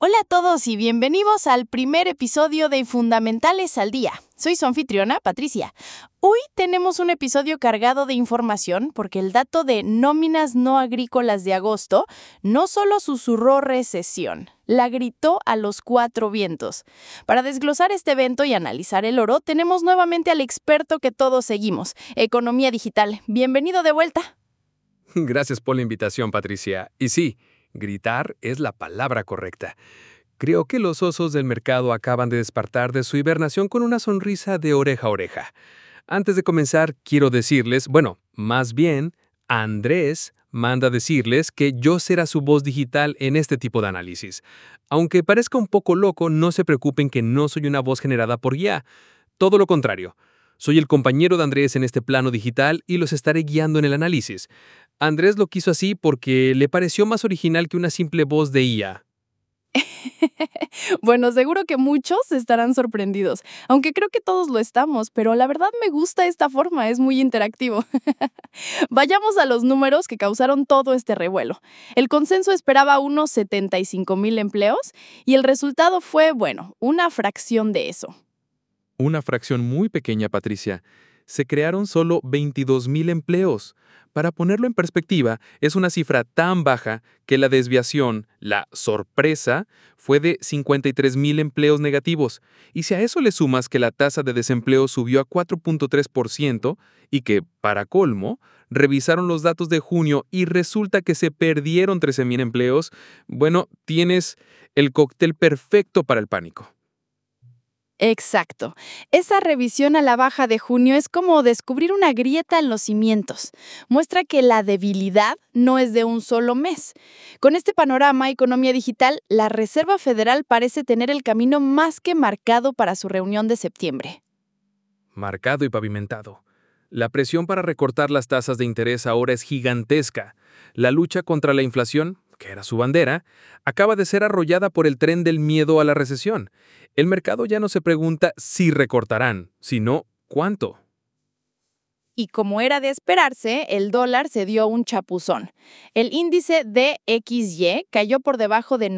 Hola a todos y bienvenidos al primer episodio de Fundamentales al Día. Soy su anfitriona, Patricia. Hoy tenemos un episodio cargado de información porque el dato de nóminas no agrícolas de agosto no solo susurró recesión, la gritó a los cuatro vientos. Para desglosar este evento y analizar el oro, tenemos nuevamente al experto que todos seguimos, Economía Digital. Bienvenido de vuelta. Gracias por la invitación, Patricia. Y sí, gritar es la palabra correcta. Creo que los osos del mercado acaban de despertar de su hibernación con una sonrisa de oreja a oreja. Antes de comenzar, quiero decirles, más bien, Andrés manda decirles que yo será su voz digital en este tipo de análisis. Aunque parezca un poco loco, no se preocupen que no soy una voz generada por guía. Todo lo contrario. Soy el compañero de Andrés en este plano digital y los estaré guiando en el análisis. Andrés lo quiso así porque le pareció más original que una simple voz de IA. Bueno, seguro que muchos estarán sorprendidos, aunque creo que todos lo estamos, pero la verdad me gusta esta forma, es muy interactivo. Vayamos a los números que causaron todo este revuelo. El consenso esperaba unos 75,000 empleos y el resultado fue, una fracción de eso. Una fracción muy pequeña, Patricia. Se crearon solo 22,000 empleos. Para ponerlo en perspectiva, es una cifra tan baja que la desviación, la sorpresa, fue de 53,000 empleos negativos. Y si a eso le sumas que la tasa de desempleo subió a 4.3% y que, para colmo, revisaron los datos de junio y resulta que se perdieron 13,000 empleos, tienes el cóctel perfecto para el pánico. Exacto. Esa revisión a la baja de junio es como descubrir una grieta en los cimientos. Muestra que la debilidad no es de un solo mes. Con este panorama, Economía Digital, la Reserva Federal parece tener el camino más que marcado para su reunión de septiembre. Marcado y pavimentado. La presión para recortar las tasas de interés ahora es gigantesca. La lucha contra la inflación, que era su bandera, acaba de ser arrollada por el tren del miedo a la recesión. El mercado ya no se pregunta si recortarán, sino cuánto. Y como era de esperarse, el dólar se dio un chapuzón. El índice DXY cayó por debajo de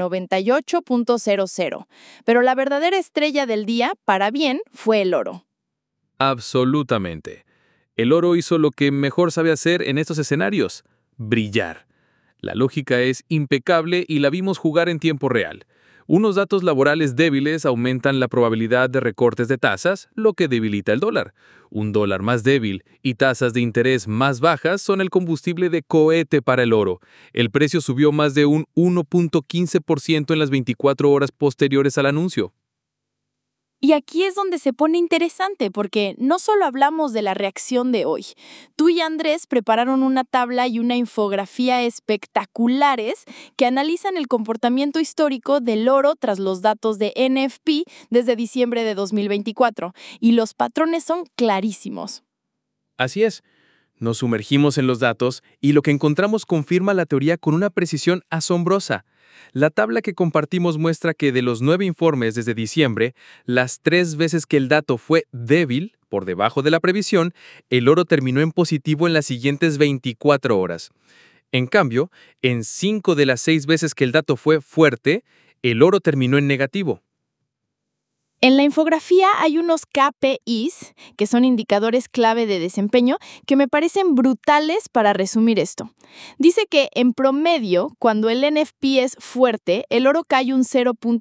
98.00, pero la verdadera estrella del día, para bien, fue el oro. Absolutamente. El oro hizo lo que mejor sabe hacer en estos escenarios: brillar. La lógica es impecable y la vimos jugar en tiempo real. Unos datos laborales débiles aumentan la probabilidad de recortes de tasas, lo que debilita el dólar. Un dólar más débil y tasas de interés más bajas son el combustible de cohete para el oro. El precio subió más de un 1.15% en las 24 horas posteriores al anuncio. Y aquí es donde se pone interesante, porque no solo hablamos de la reacción de hoy. Tú y Andrés prepararon una tabla y una infografía espectaculares que analizan el comportamiento histórico del oro tras los datos de NFP desde diciembre de 2024, y los patrones son clarísimos. Así es. Nos sumergimos en los datos y lo que encontramos confirma la teoría con una precisión asombrosa. La tabla que compartimos muestra que de los 9 informes desde diciembre, las 3 veces que el dato fue débil, por debajo de la previsión, el oro terminó en positivo en las siguientes 24 horas. En cambio, en 5 de las 6 veces que el dato fue fuerte, el oro terminó en negativo. En la infografía hay unos KPIs, que son indicadores clave de desempeño, que me parecen brutales para resumir esto. Dice que, en promedio, cuando el NFP es fuerte, el oro cae un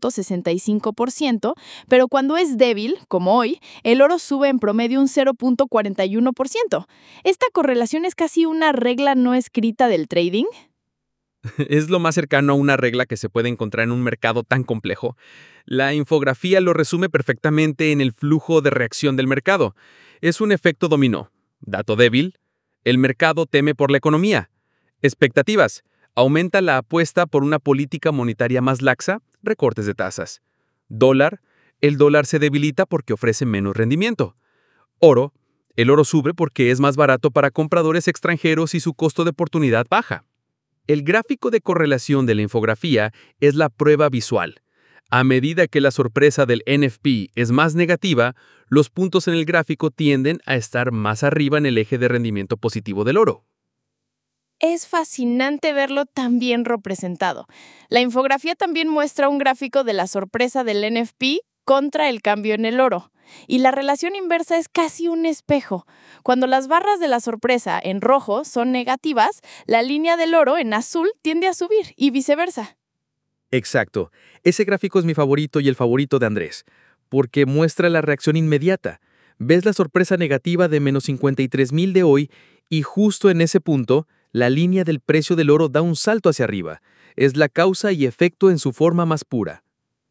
0.65%, pero cuando es débil, como hoy, el oro sube en promedio un 0.41%. Esta correlación es casi una regla no escrita del trading. Es lo más cercano a una regla que se puede encontrar en un mercado tan complejo. La infografía lo resume perfectamente en el flujo de reacción del mercado. Es un efecto dominó. Dato débil. El mercado teme por la economía. Expectativas. Aumenta la apuesta por una política monetaria más laxa, recortes de tasas. Dólar. El dólar se debilita porque ofrece menos rendimiento. Oro. El oro sube porque es más barato para compradores extranjeros y su costo de oportunidad baja. El gráfico de correlación de la infografía es la prueba visual. A medida que la sorpresa del NFP es más negativa, los puntos en el gráfico tienden a estar más arriba en el eje de rendimiento positivo del oro. Es fascinante verlo tan bien representado. La infografía también muestra un gráfico de la sorpresa del NFP contra el cambio en el oro. Y la relación inversa es casi un espejo. Cuando las barras de la sorpresa en rojo son negativas, la línea del oro en azul tiende a subir y viceversa. Exacto. Ese gráfico es mi favorito y el favorito de Andrés, porque muestra la reacción inmediata. Ves la sorpresa negativa de menos 53,000 de hoy y justo en ese punto, la línea del precio del oro da un salto hacia arriba. Es la causa y efecto en su forma más pura.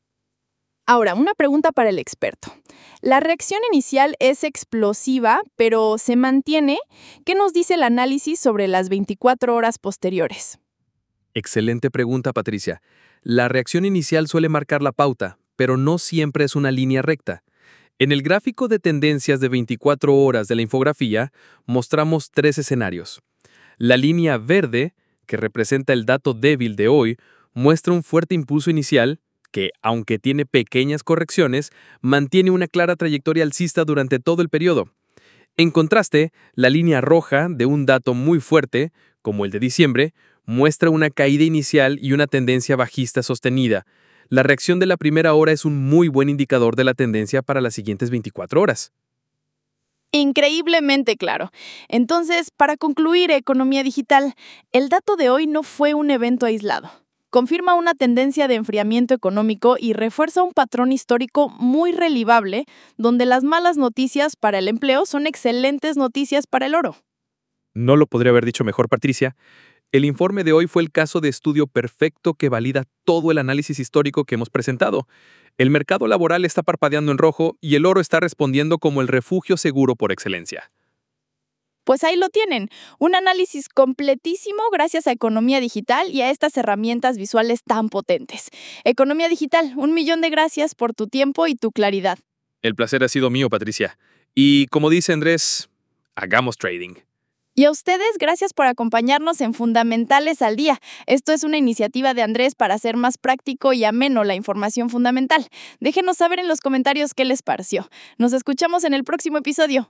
Ahora, una pregunta para el experto. La reacción inicial es explosiva, pero se mantiene. ¿Qué nos dice el análisis sobre las 24 horas posteriores? Excelente pregunta, Patricia. La reacción inicial suele marcar la pauta, pero no siempre es una línea recta. En el gráfico de tendencias de 24 horas de la infografía, mostramos 3 escenarios. La línea verde, que representa el dato débil de hoy, muestra un fuerte impulso inicial que, aunque tiene pequeñas correcciones, mantiene una clara trayectoria alcista durante todo el periodo. En contraste, la línea roja de un dato muy fuerte, como el de diciembre, muestra una caída inicial y una tendencia bajista sostenida. La reacción de la primera hora es un muy buen indicador de la tendencia para las siguientes 24 horas. Increíblemente claro. Entonces, para concluir, economía digital, el dato de hoy no fue un evento aislado. Confirma una tendencia de enfriamiento económico y refuerza un patrón histórico muy relevable, donde las malas noticias para el empleo son excelentes noticias para el oro. No lo podría haber dicho mejor, Patricia. El informe de hoy fue el caso de estudio perfecto que valida todo el análisis histórico que hemos presentado. El mercado laboral está parpadeando en rojo y el oro está respondiendo como el refugio seguro por excelencia. Pues ahí lo tienen, un análisis completísimo gracias a Economía Digital y a estas herramientas visuales tan potentes. Economía Digital, 1,000,000 de gracias por tu tiempo y tu claridad. El placer ha sido mío, Patricia. Y como dice Andrés, hagamos trading. Y a ustedes, gracias por acompañarnos en Fundamentales al Día. Esto es una iniciativa de Andrés para hacer más práctico y ameno la información fundamental. Déjenos saber en los comentarios qué les pareció. Nos escuchamos en el próximo episodio.